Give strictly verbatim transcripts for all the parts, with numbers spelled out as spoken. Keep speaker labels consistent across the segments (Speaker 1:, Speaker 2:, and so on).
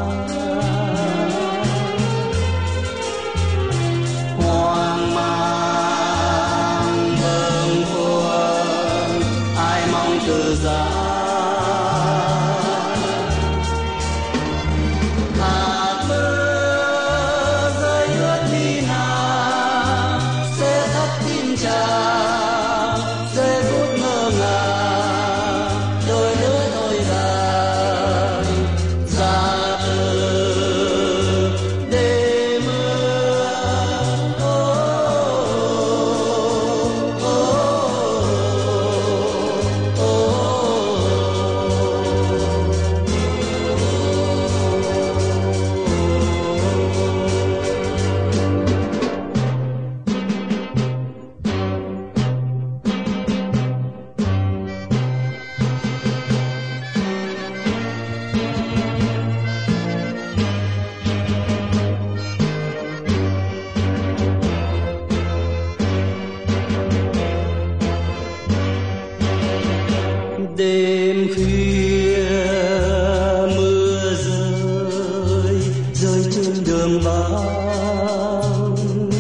Speaker 1: hoang mang bâng khuâng ai mong từ giá. Hạt mưa rơi ướt đi nào sẽ thắp tim trào giây phút ngơ ngàng đôi lứa đôi dài ra từ đêm mưa. Oh, oh, oh, oh, đêm khuya mưa rơi rơi trên đường vắng,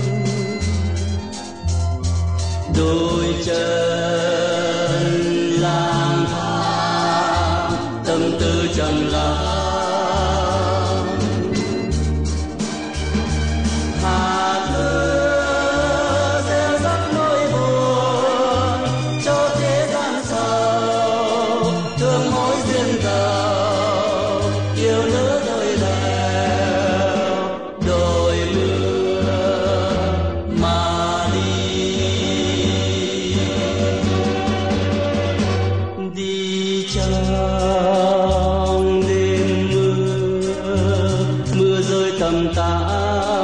Speaker 1: đôi chân lang thang tâm tư trầm lắng. Hạt mưa gieo rắc nỗi buồn cho thế gian sầu, thương mối duyên giàu yêu lứa đôi bèo đôi mưa mà đi. Đi trong đêm mưa mưa rơi tầm tã